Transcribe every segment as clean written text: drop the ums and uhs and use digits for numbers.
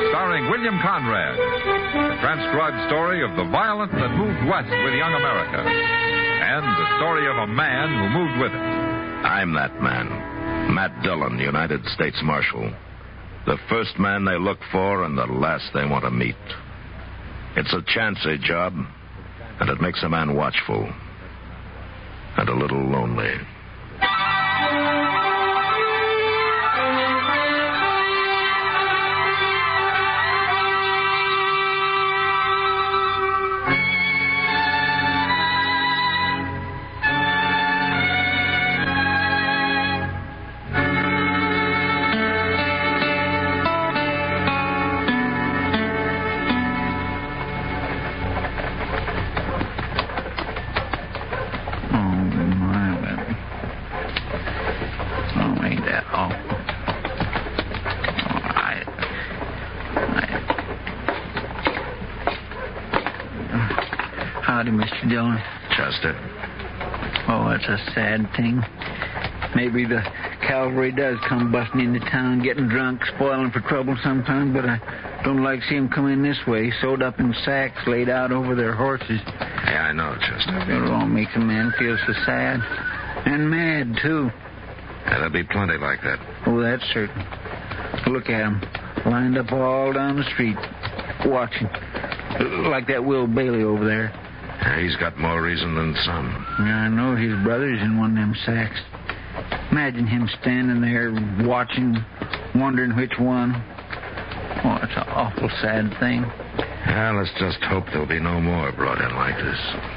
starring William Conrad. The transcribed story of the violence that moved west with young America. And the story of a man who moved with it. I'm that man. Matt Dillon, United States Marshal. The first man they look for and the last they want to meet. It's a chancy job, and it makes a man watchful. And a little lonely. Howdy, Mr. Dillon. Chester. Oh, that's a sad thing. Maybe the cavalry does come busting into town, getting drunk, spoiling for trouble sometimes, but I don't like to see them come in this way, sewed up in sacks, laid out over their horses. Yeah, I know, Chester. It all makes a man feel so sad. And mad, too. Yeah, there'll be plenty like that. Oh, that's certain. Look at them, lined up all down the street, watching. Like that Will Bailey over there. Yeah, he's got more reason than some. Yeah, I know his brother's in one of them sacks. Imagine him standing there watching, wondering which one. Oh, it's an awful sad thing. Yeah, let's just hope there'll be no more brought in like this.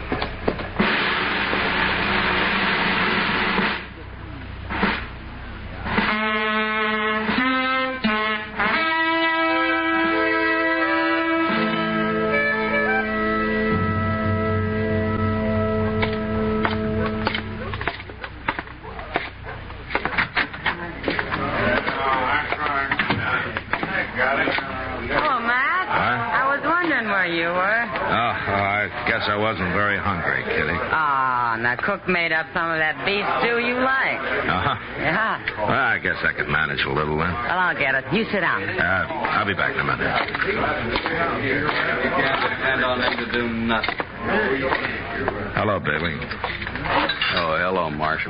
I wasn't very hungry, Kitty. Ah, now Cook made up some of that beef stew you like. Uh-huh. Yeah. Well, I guess I could manage a little then. Well, I'll get it. You sit down. I'll be back in a minute. You can't depend on them to do nothing. Hello, Bailey. Oh, hello, Marshal.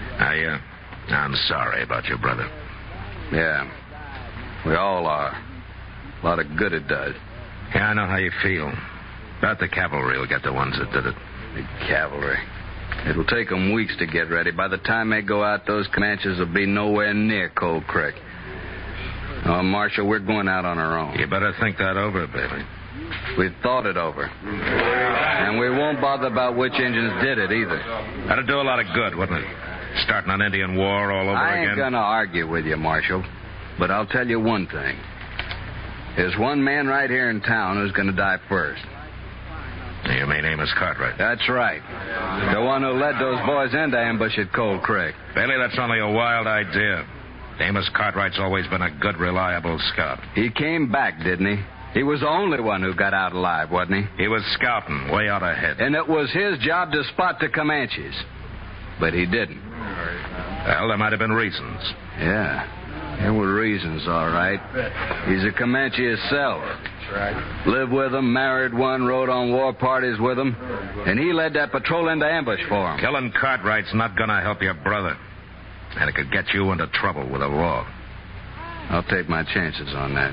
I'm sorry about your brother. Yeah. We all are. A lot of good it does. Yeah, I know how you feel. But the cavalry will get the ones that did it. The cavalry. It'll take them weeks to get ready. By the time they go out, those Comanches will be nowhere near Cold Creek. Oh, Marshal, we're going out on our own. You better think that over, Bailey. We've thought it over. And we won't bother about which Indians did it, either. That'd do a lot of good, wouldn't it? Starting an Indian war all over again. I ain't gonna argue with you, Marshal. But I'll tell you one thing. There's one man right here in town who's gonna die first. You mean Amos Cartwright? That's right. The one who led those boys into ambush at Cold Creek. Bailey, that's only a wild idea. Amos Cartwright's always been a good, reliable scout. He came back, didn't he? He was the only one who got out alive, wasn't he? He was scouting way out ahead. And it was his job to spot the Comanches. But he didn't. Well, there might have been reasons. Yeah, there were reasons, all right. He's a Comanche himself. Lived with them, married one, rode on war parties with them, and he led that patrol into ambush for him. Killing Cartwright's not going to help your brother, and it could get you into trouble with the law. I'll take my chances on that.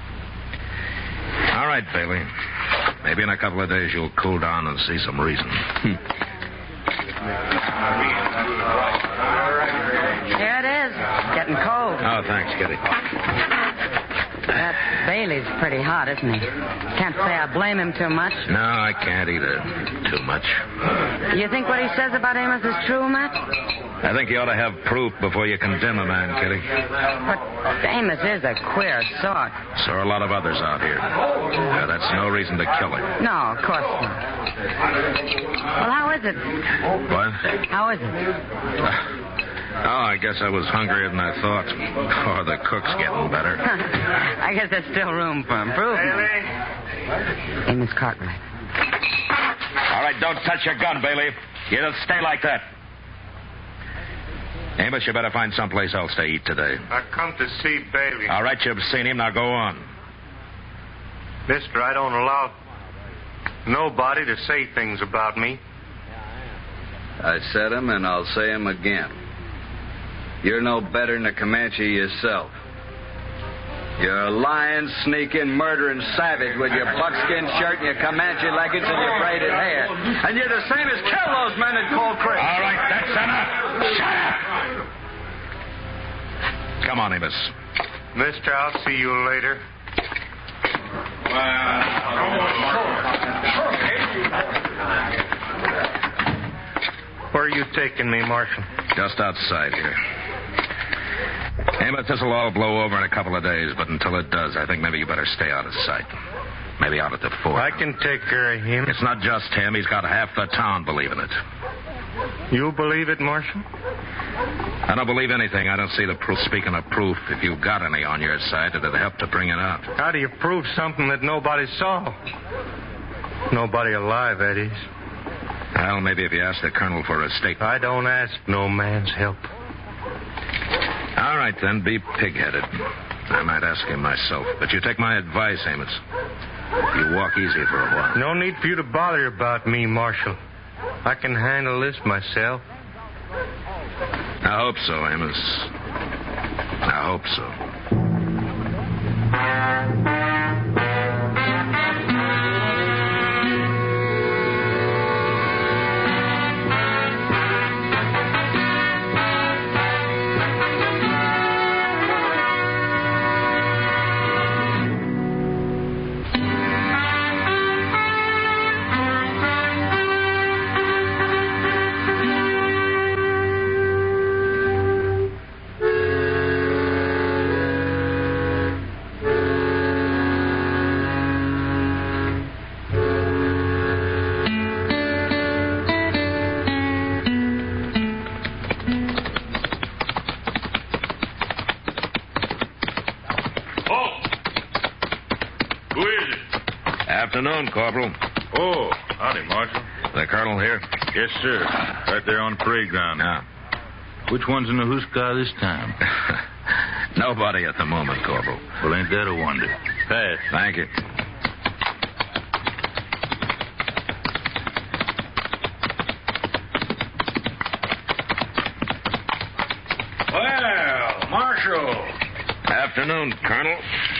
All right, Bailey. Maybe in a couple of days you'll cool down and see some reason. Here it is. Getting cold. Oh, thanks, Kitty. That Bailey's pretty hot, isn't he? Can't say I blame him too much. No, I can't either. Too much. You think what he says about Amos is true, Matt? I think you ought to have proof before you condemn a man, Kitty. But Amos is a queer sort. So are a lot of others out here. That's no reason to kill him. No, of course not. Well, how is it? What? How is it? Oh, I guess I was hungrier than I thought. Or the cook's getting better. I guess there's still room for improvement. Bailey? Amos Cartwright. All right, don't touch your gun, Bailey. You just stay like that. Amos, you better find someplace else to eat today. I come to see Bailey. All right, you've seen him. Now go on. Mister, I don't allow nobody to say things about me. I said 'em and I'll say 'em again. You're no better than a Comanche yourself. You're a lying, sneaking, murdering savage with your buckskin shirt and your Comanche leggings and your braided hair. And you're the same as kill those men in Cold Creek. All right, that's enough. Shut up. Come on, Amos. Mister, I'll see you later. Where are you taking me, Marshal? Just outside here. Amos, this'll all blow over in a couple of days, but until it does, I think maybe you better stay out of sight. Maybe out at the fort. I can take care of him. It's not just him. He's got half the town believing it. You believe it, Marshal? I don't believe anything. I don't see the proof. Speaking of proof, if you've got any on your side, it'd help to bring it out. How do you prove something that nobody saw? Nobody alive, that is. Well, maybe if you ask the colonel for a statement. I don't ask no man's help. All right, then, be pig-headed. I might ask him myself. But you take my advice, Amos. You walk easy for a while. No need for you to bother about me, Marshal. I can handle this myself. I hope so, Amos. I hope so. Afternoon, Corporal. Oh, howdy, Marshal. The colonel here? Yes, sir. Right there on the parade ground. Yeah. Which one's in the hoosca this time? Nobody at the moment, Corporal. Well, ain't that a wonder? Pass. Thank you. Well, Marshal. Afternoon, Colonel.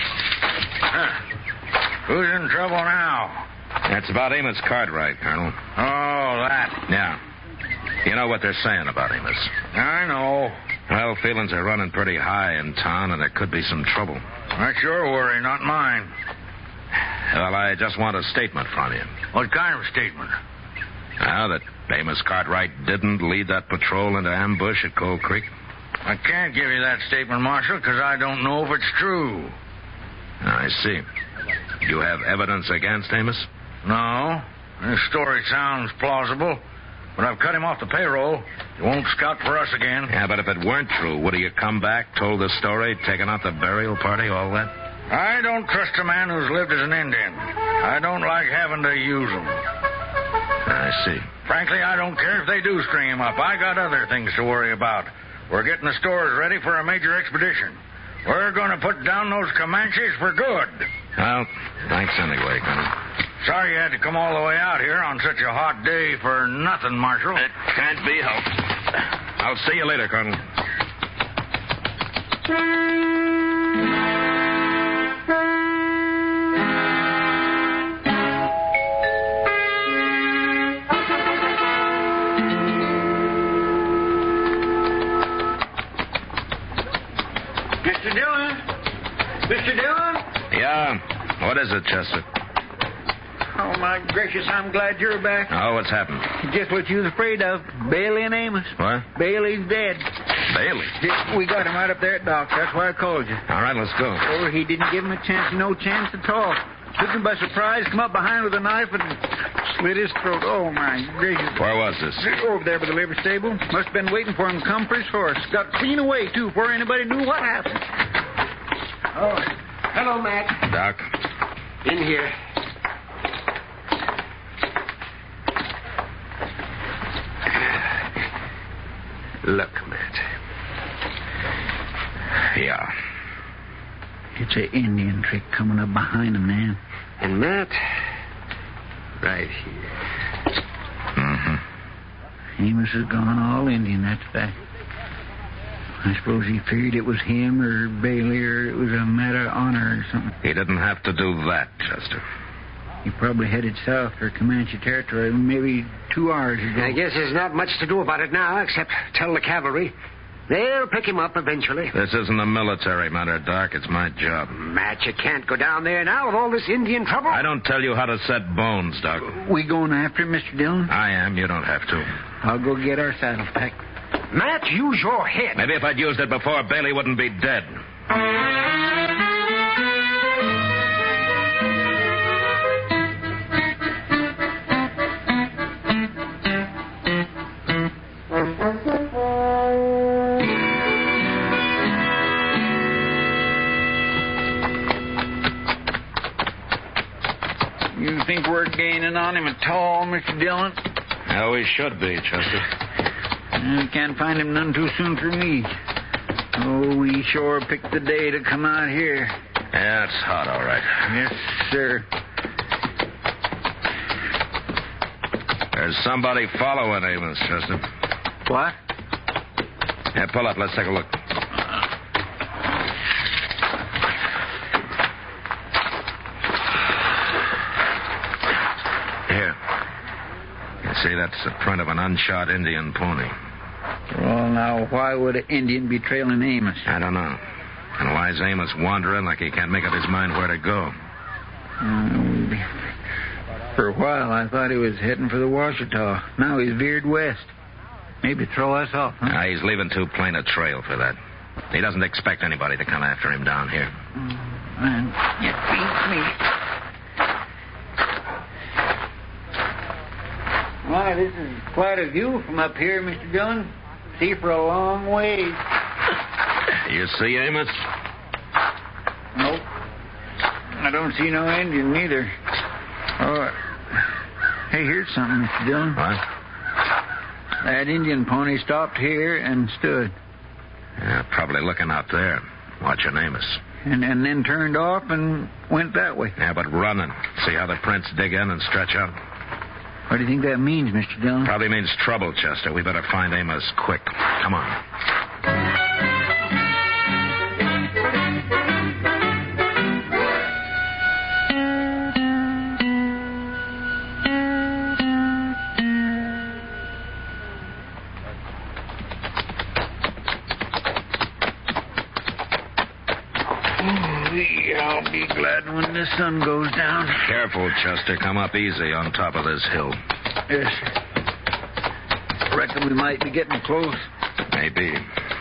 Who's in trouble now? That's about Amos Cartwright, Colonel. Oh, that. Yeah. You know what they're saying about Amos. I know. Well, feelings are running pretty high in town, and there could be some trouble. That's your worry, not mine. Well, I just want a statement from you. What kind of statement? Now that Amos Cartwright didn't lead that patrol into ambush at Cold Creek. I can't give you that statement, Marshal, because I don't know if it's true. I see. You have evidence against Amos? No. This story sounds plausible, but I've cut him off the payroll. He won't scout for us again. Yeah, but if it weren't true, would he have come back, told the story, taken out the burial party, all that? I don't trust a man who's lived as an Indian. I don't like having to use him. I see. Frankly, I don't care if they do string him up. I got other things to worry about. We're getting the stores ready for a major expedition. We're going to put down those Comanches for good. Well, thanks anyway, Colonel. Sorry you had to come all the way out here on such a hot day for nothing, Marshal. It can't be helped. I'll see you later, Colonel. Mr. Dillon? Mr. Dillon? Yeah. What is it, Chester? Oh, my gracious, I'm glad you're back. Oh, what's happened? Just what you was afraid of. Bailey and Amos. What? Bailey's dead. Bailey? We got him right up there at Doc's. That's why I called you. All right, let's go. Oh, he didn't give him a chance, no chance at all. Took him by surprise, come up behind with a knife and slit his throat. Oh, my gracious. Where was this? Over there by the livery stable. Must have been waiting for him to come for his horse. Got clean away, too, before anybody knew what happened. Oh, hello, Mac. Doc? In here. Look, Matt. Yeah. It's an Indian trick coming up behind him, man. And Matt, right here. Mm-hmm. Amos has gone all Indian, that's fact. I suppose he figured it was him or Bailey or it was a matter of honor or something. He didn't have to do that, Chester. He probably headed south for Comanche territory maybe 2 hours ago. I guess there's not much to do about it now except tell the cavalry. They'll pick him up eventually. This isn't a military matter, Doc. It's my job. Matt, you can't go down there now with all this Indian trouble. I don't tell you how to set bones, Doc. We going after him, Mr. Dillon? I am. You don't have to. I'll go get our saddle pack. Matt, use your head. Maybe if I'd used it before, Bailey wouldn't be dead. You think we're gaining on him at all, Mr. Dillon? Yeah, we should be, Chester. I can't find him none too soon for me. Oh, we sure picked the day to come out here. Yeah, it's hot, all right. Yes, sir. There's somebody following Amos, Chester. What? Yeah, pull up. Let's take a look. Here. You see, that's the print of an unshod Indian pony. Well, now, why would an Indian be trailing Amos? I don't know. And why's Amos wandering like he can't make up his mind where to go? For a while, I thought he was heading for the Washita. Now he's veered west. Maybe throw us off, huh? Nah, he's leaving too plain a trail for that. He doesn't expect anybody to come after him down here. Man, it beats me. Why, this is quite a view from up here, Mr. Dillon. See for a long ways. You see Amos? Nope. I don't see no Indian neither. Oh, hey, here's something, Mr. Dillon. What? That Indian pony stopped here and stood. Yeah, probably looking out there, watching Amos. And then turned off and went that way. Yeah, but running. See how the prints dig in and stretch out? What do you think that means, Mr. Dillon? Probably means trouble, Chester. We better find Amos quick. Come on. I'll be glad when the sun goes down. Careful, Chester. Come up easy on top of this hill. Yes. Reckon we might be getting close. Maybe.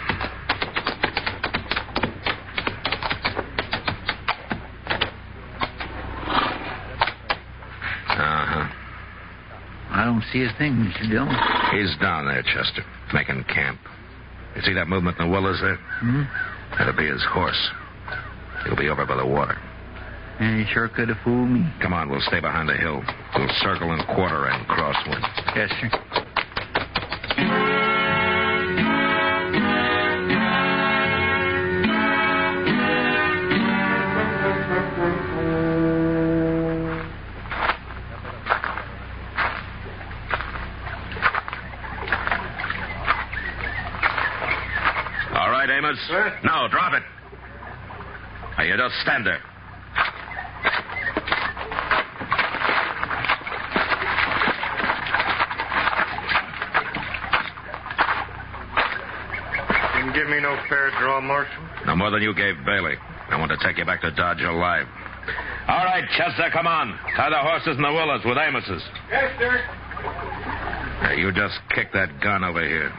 Uh-huh. I don't see a thing, Mr. Dillon. He's down there, Chester, making camp. You see that movement in the willows there? Hmm? That'll be his horse. He'll be over by the water. And he sure could have fooled me. Come on, we'll stay behind the hill. We'll circle and quarter and crosswind. Yes, sir. All right, Amos. Sir? No, drop it. Now, you just stand there. Didn't give me no fair draw, Marshal. No more than you gave Bailey. I want to take you back to Dodge alive. All right, Chester, come on. Tie the horses in the willows with Amos's. Yes, sir. Now, you just kick that gun over here.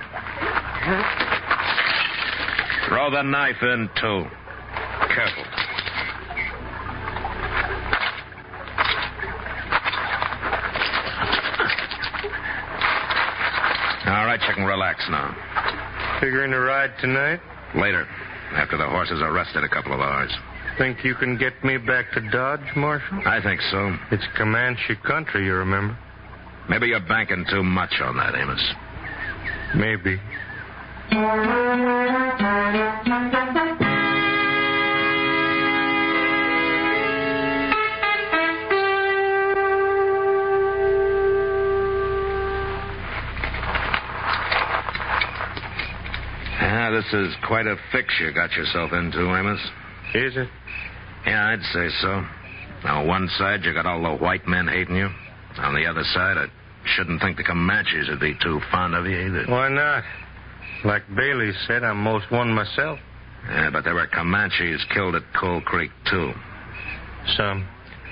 Throw the knife in, too. Careful. All right, you can relax now. Figuring to ride tonight? Later, after the horses are rested a couple of hours. Think you can get me back to Dodge, Marshal? I think so. It's Comanche country, you remember. Maybe you're banking too much on that, Amos. Maybe. this is quite a fix you got yourself into, Amos. Is it? Yeah, I'd say so. On one side, you got all the white men hating you. On the other side, I shouldn't think the Comanches would be too fond of you either. Why not? Like Bailey said, I'm most one myself. Yeah, but there were Comanches killed at Coal Creek, too. Some.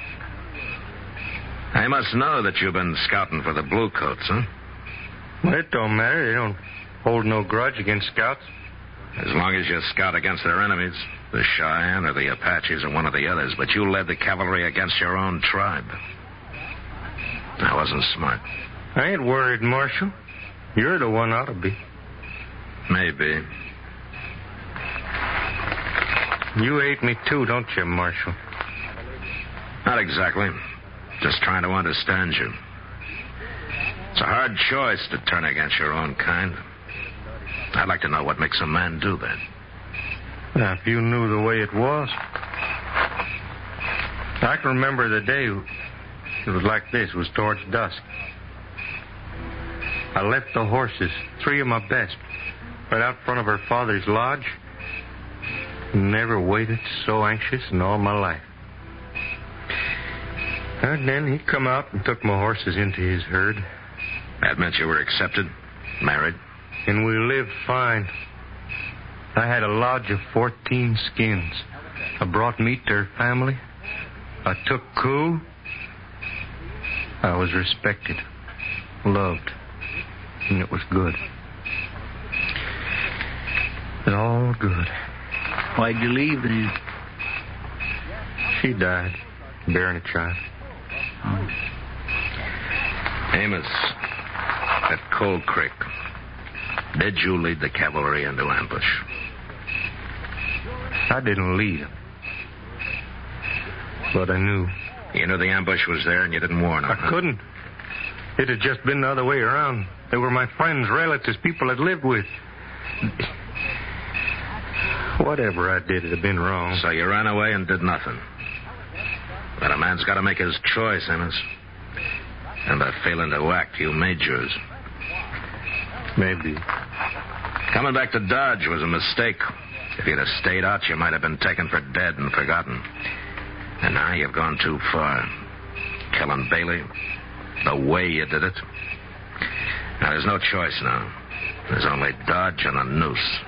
I must know that you've been scouting for the Bluecoats, huh? Well, it don't matter. They don't hold no grudge against scouts. As long as you scout against their enemies, the Cheyenne or the Apaches or one of the others, but you led the cavalry against your own tribe. That wasn't smart. I ain't worried, Marshal. You're the one ought to be. Maybe. You hate me too, don't you, Marshal? Not exactly. Just trying to understand you. It's a hard choice to turn against your own kind. I'd like to know what makes a man do that. Now, if you knew the way it was. I can remember the day it was like this. It was towards dusk. I left the horses, 3 of my best, right out front of her father's lodge. Never waited so anxious in all my life. And then he come out and took my horses into his herd. That meant you were accepted, married? And we lived fine. I had a lodge of 14 skins. I brought meat to her family. I took coup. I was respected, loved, and it was good. It all good. Why'd you leave then? She died, bearing a child. Amos, at Coal Creek, did you lead the cavalry into ambush? I didn't lead them, but I knew. You knew the ambush was there and you didn't warn them. I couldn't. It had just been the other way around. They were my friends, relatives, people I'd lived with. Whatever I did, it had been wrong. So you ran away and did nothing. But a man's got to make his choice, Amos. And by failing to act, you made yours. Maybe. Coming back to Dodge was a mistake. If you'd have stayed out, you might have been taken for dead and forgotten. And now you've gone too far. Killing Bailey, the way you did it. Now, there's no choice now. There's only Dodge and a noose.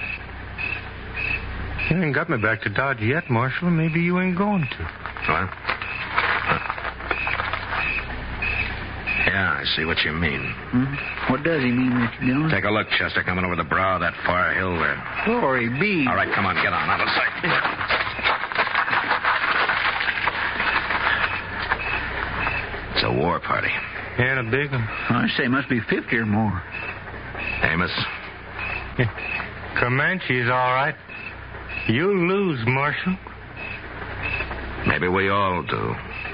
You ain't got me back to Dodge yet, Marshal. Maybe you ain't going to. What? Yeah, I see what you mean. Hmm? What does he mean, Mr. Dillon? Take a look, Chester, coming over the brow of that far hill there. Glory be. All right, come on, get on, out of sight. It's a war party. And a big one. I say it must be 50 or more. Amos? Comanche's all right. You lose, Marshal. Maybe we all do.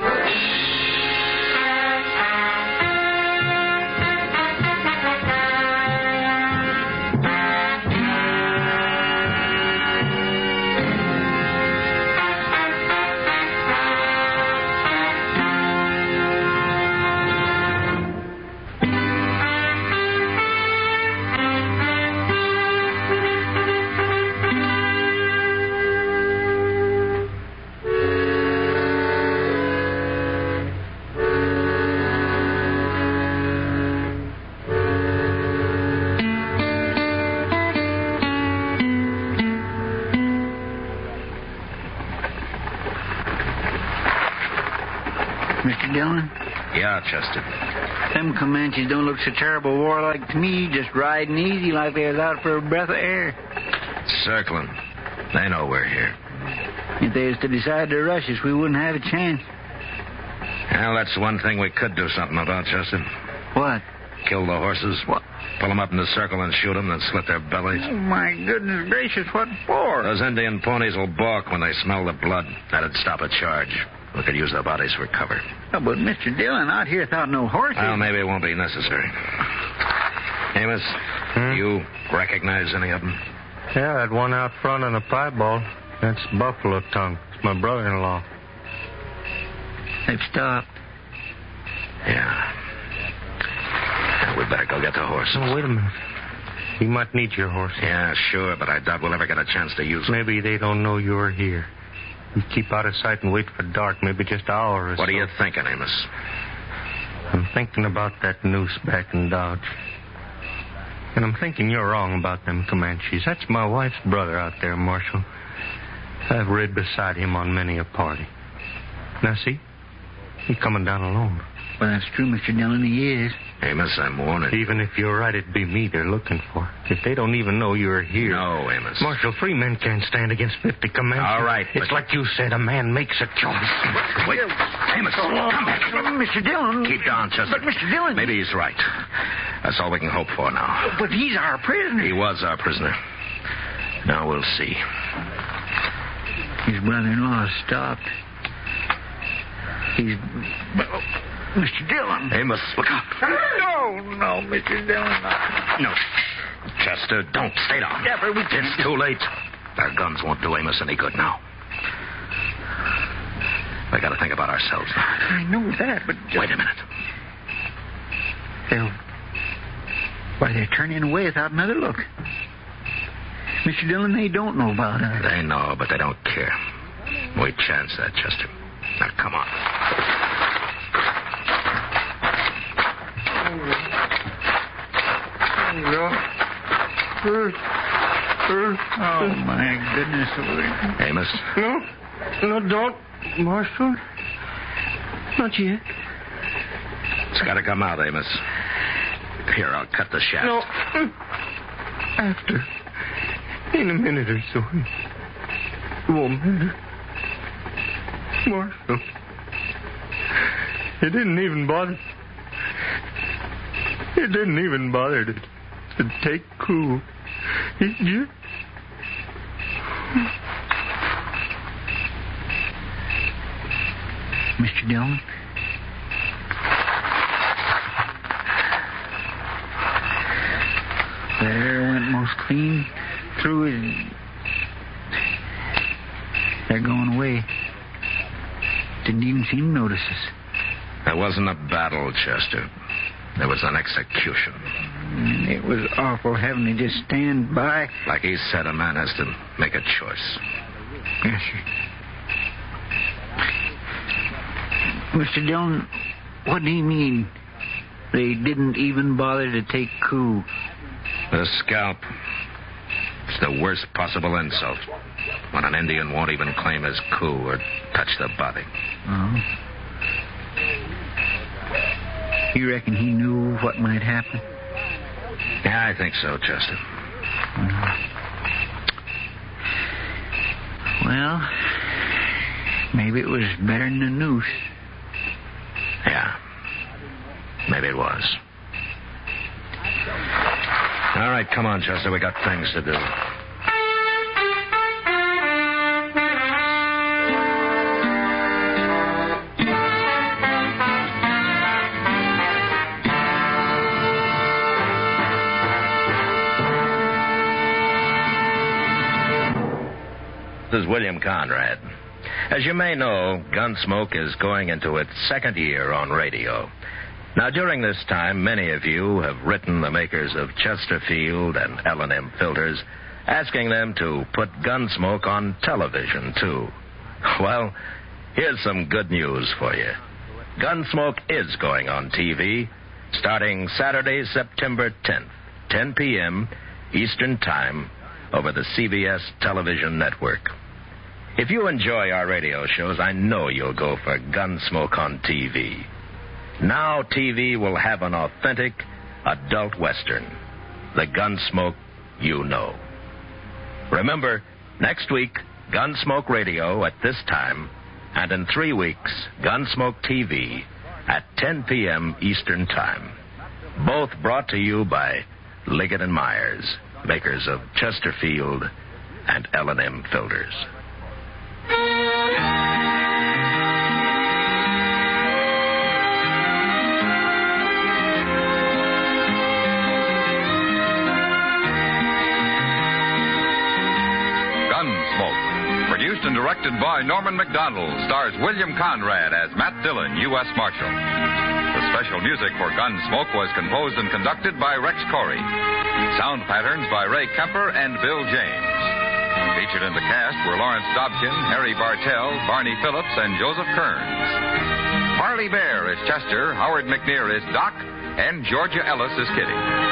Mr. Dillon? Yeah, Chester. Them Comanches don't look so terrible warlike to me, just riding easy like they was out for a breath of air. Circling. They know we're here. If they was to decide to rush us, we wouldn't have a chance. Well, that's one thing we could do something about, Chester. What? Kill the horses. What? Pull them up in a circle and shoot them, then slit their bellies. Oh, my goodness gracious, what for? Those Indian ponies will balk when they smell the blood. That'd stop a charge. We could use their bodies for cover. Oh, but Mr. Dillon, out here without no horses. Well, maybe it won't be necessary. Amos, you recognize any of them? Yeah, that one out front on the piebald. That's Buffalo Tongue. It's my brother-in-law. They've stopped. Yeah. Now, we better go get the horses. Oh, wait a minute. He might need your horse. Yeah, sure, but I doubt we'll ever get a chance to use it. Maybe they don't know you're here. You keep out of sight and wait for dark, maybe just an hour or so. What are you thinking, Amos? I'm thinking about that noose back in Dodge. And I'm thinking you're wrong about them Comanches. That's my wife's brother out there, Marshal. I've rid beside him on many a party. Now, see? He's coming down alone. Well, that's true, Mr. Dillon. He is. Amos, I'm warning. Even if you're right, it'd be me they're looking for. If they don't even know you're here. No, Amos. Marshal, 3 men can't stand against 50 Comanches. All right, It's like you said, a man makes a choice. Wait. Amos, come back. Mr. Dillon. Keep down, Chester. But, Mr. Dillon. Maybe he's right. That's all we can hope for now. But he's our prisoner. He was our prisoner. Now we'll see. His brother-in-law stopped. He's... Mr. Dillon. Amos, look out. No, Mr. Dillon. No. Chester, don't. Stay down. Yeah, but we can... It's too late. Our guns won't do Amos any good now. We got to think about ourselves now. I know that, but... Wait a minute. They're turning away without another look. Mr. Dillon, they don't know about us. They know, but they don't care. We chance that, Chester. Now, come on. Oh, my goodness. Amos? No, don't, Marshal. Not yet. It's got to come out, Amos. Here, I'll cut the shaft. No. After. In a minute or so. It won't matter. Marshal. It didn't even bother. It didn't even bother to take cool. It just... Mr. Dillon? There went most clean through his... They're going away. Didn't even seem to notice us. There wasn't a battle, Chester. There was an execution. It was awful having to just stand by. Like he said, a man has to make a choice. Yes, sir. Mr. Dillon, what do you mean? They didn't even bother to take coup? The scalp. It's the worst possible insult. When an Indian won't even claim his coup or touch the body. Oh. You reckon he knew what might happen? Yeah, I think so, Chester. Well, maybe it was better than the noose. Yeah. Maybe it was. All right, come on, Chester. We got things to do. This is William Conrad. As you may know, Gunsmoke is going into its 2nd year on radio. Now, during this time, many of you have written the makers of Chesterfield and L&M filters, asking them to put Gunsmoke on television, too. Well, here's some good news for you. Gunsmoke is going on TV, starting Saturday, September 10th, 10 p.m. Eastern Time, over the CBS television network. If you enjoy our radio shows, I know you'll go for Gunsmoke on TV. Now TV will have an authentic adult Western. The Gunsmoke you know. Remember, next week, Gunsmoke Radio at this time, and in 3 weeks, Gunsmoke TV at 10 p.m. Eastern Time. Both brought to you by Liggett & Myers, makers of Chesterfield and L&M filters. Gunsmoke, produced and directed by Norman McDonald, stars William Conrad as Matt Dillon, U.S. Marshal. The special music for Gunsmoke was composed and conducted by Rex Corey. Sound patterns by Ray Kemper and Bill James. Featured in the cast were Lawrence Dobkin, Harry Bartell, Barney Phillips, and Joseph Kearns. Parley Bear is Chester, Howard McNear is Doc, and Georgia Ellis is Kitty.